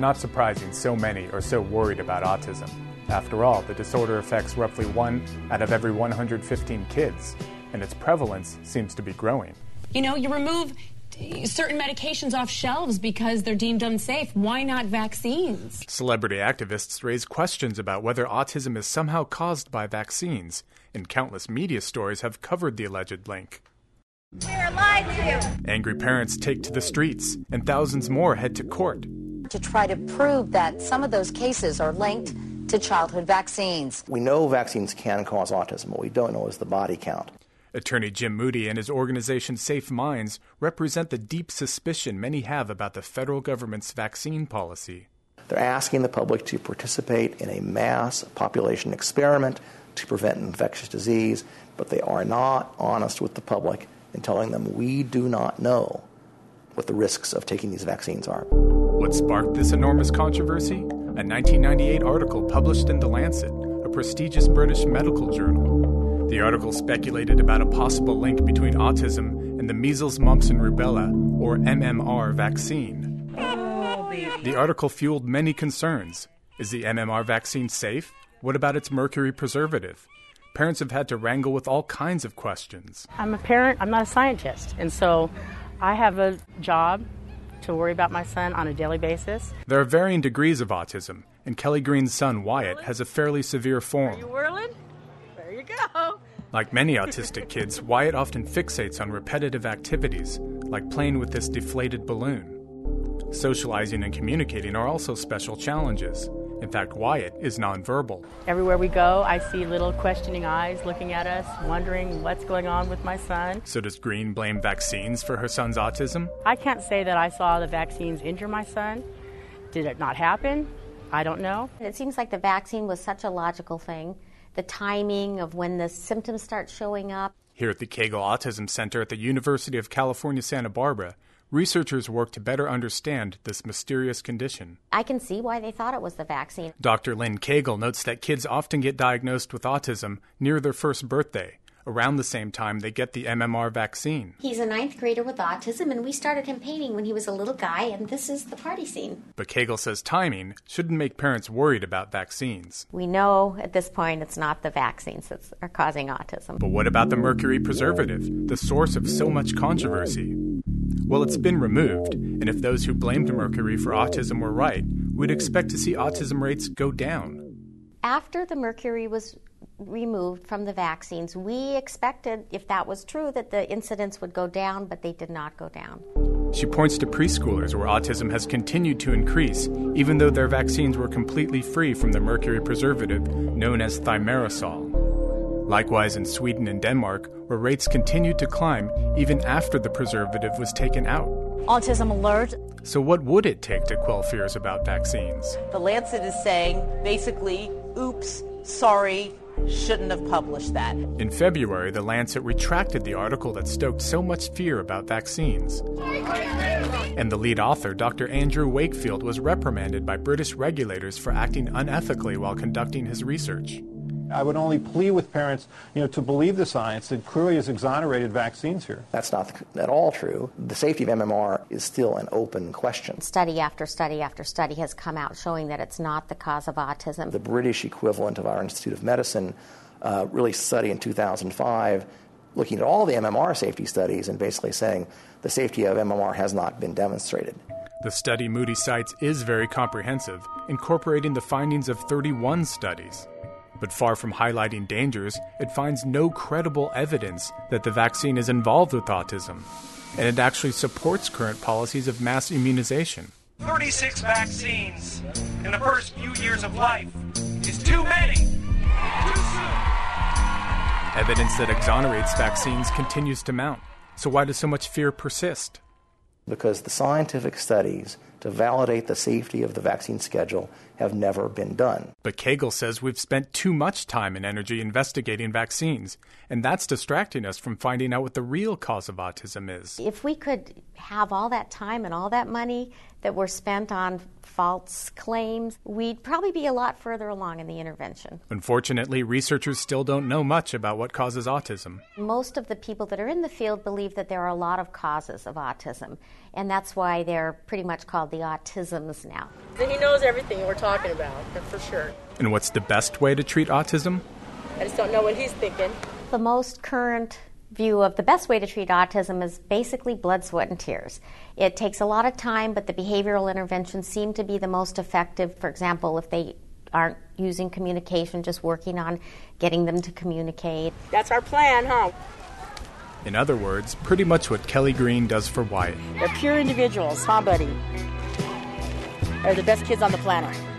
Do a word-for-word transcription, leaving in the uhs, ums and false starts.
not surprising so many are so worried about autism. After all, the disorder affects roughly one out of every one hundred fifteen kids, and its prevalence seems to be growing. You know, you remove certain medications off shelves because they're deemed unsafe. Why not vaccines? Celebrity activists raise questions about whether autism is somehow caused by vaccines, and countless media stories have covered the alleged link. We're lied to. Angry parents take to the streets, and thousands more head to court to try to prove that some of those cases are linked to childhood vaccines. We know vaccines can cause autism. What we don't know is the body count. Attorney Jim Moody and his organization Safe Minds represent the deep suspicion many have about the federal government's vaccine policy. They're asking the public to participate in a mass population experiment to prevent infectious disease, but they are not honest with the public in telling them we do not know what the risks of taking these vaccines are. What sparked this enormous controversy? A nineteen ninety-eight article published in The Lancet, a prestigious British medical journal. The article speculated about a possible link between autism and the measles, mumps, and rubella, or M M R, vaccine. Oh, baby. The article fueled many concerns. Is the M M R vaccine safe? What about its mercury preservative? Parents have had to wrangle with all kinds of questions. I'm a parent, I'm not a scientist, and so I have a job to worry about my son on a daily basis. There are varying degrees of autism, and Kelly Green's son, Wyatt, has a fairly severe form. Are you whirling? There you go. Like many autistic kids, Wyatt often fixates on repetitive activities, like playing with this deflated balloon. Socializing and communicating are also special challenges. In fact, Wyatt is nonverbal. Everywhere we go, I see little questioning eyes looking at us, wondering what's going on with my son. So does Green blame vaccines for her son's autism? I can't say that I saw the vaccines injure my son. Did it not happen? I don't know. It seems like the vaccine was such a logical thing. The timing of when the symptoms start showing up. Here at the Cagle Autism Center at the University of California, Santa Barbara, researchers work to better understand this mysterious condition. I can see why they thought it was the vaccine. Doctor Lynn Cagle notes that kids often get diagnosed with autism near their first birthday, around the same time they get the M M R vaccine. He's a ninth grader with autism, and we started him painting when he was a little guy, and this is the party scene. But Cagle says timing shouldn't make parents worried about vaccines. We know at this point it's not the vaccines that are causing autism. But what about the mercury preservative, the source of so much controversy? Well, it's been removed, and if those who blamed mercury for autism were right, we'd expect to see autism rates go down. After the mercury was removed from the vaccines, we expected, if that was true, that the incidence would go down, but they did not go down. She points to preschoolers where autism has continued to increase, even though their vaccines were completely free from the mercury preservative known as thimerosal. Likewise in Sweden and Denmark, where rates continued to climb even after the preservative was taken out. Autism alert. So what would it take to quell fears about vaccines? The Lancet is saying, basically, oops, sorry, shouldn't have published that. In February, the Lancet retracted the article that stoked so much fear about vaccines. And the lead author, Doctor Andrew Wakefield, was reprimanded by British regulators for acting unethically while conducting his research. I would only plead with parents, you know, to believe the science that clearly has exonerated vaccines here. That's not at all true. The safety of M M R is still an open question. Study after study after study has come out showing that it's not the cause of autism. The British equivalent of our Institute of Medicine uh, really studied in two thousand five, looking at all the M M R safety studies and basically saying the safety of M M R has not been demonstrated. The study Moody cites is very comprehensive, incorporating the findings of thirty-one studies. But far from highlighting dangers, it finds no credible evidence that the vaccine is involved with autism, and it actually supports current policies of mass immunization. thirty-six vaccines in the first few years of life is too many, too soon. Evidence that exonerates vaccines continues to mount. So why does so much fear persist? Because the scientific studies to validate the safety of the vaccine schedule have never been done. But Cagle says we've spent too much time and energy investigating vaccines, and that's distracting us from finding out what the real cause of autism is. If we could have all that time and all that money that were spent on false claims, we'd probably be a lot further along in the intervention. Unfortunately, researchers still don't know much about what causes autism. Most of the people that are in the field believe that there are a lot of causes of autism, and that's why they're pretty much called the autisms now. And he knows everything we're talking about, for sure. And what's the best way to treat autism? I just don't know what he's thinking. The most current view of the best way to treat autism is basically blood, sweat, and tears. It takes a lot of time, but the behavioral interventions seem to be the most effective. For example, if they aren't using communication, just working on getting them to communicate. That's our plan, huh? In other words, pretty much what Kelly Green does for Wyatt. They're pure individuals, huh, buddy? They're the best kids on the planet.